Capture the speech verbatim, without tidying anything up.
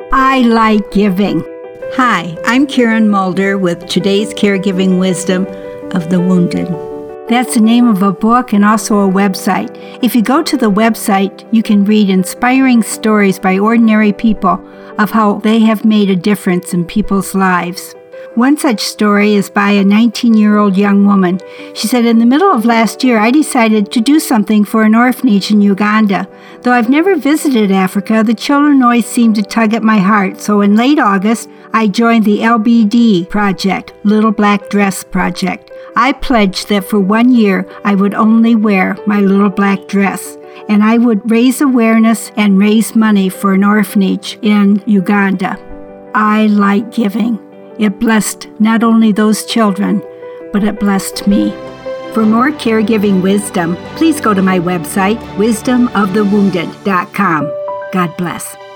I like giving. Hi, I'm Karen Mulder with today's Caregiving Wisdom of the Wounded. That's the name of a book and also a website. If you go to the website, you can read inspiring stories by ordinary people of how they have made a difference in people's lives. One such story is by a nineteen-year-old young woman. She said, in the middle of last year, I decided to do something for an orphanage in Uganda. Though I've never visited Africa, the children always seemed to tug at my heart. So in late August, I joined the L B D project, Little Black Dress Project. I pledged that for one year, I would only wear my little black dress, and I would raise awareness and raise money for an orphanage in Uganda. I like giving. It blessed not only those children, but it blessed me. For more caregiving wisdom, please go to my website, wisdom of the wounded dot com. God bless.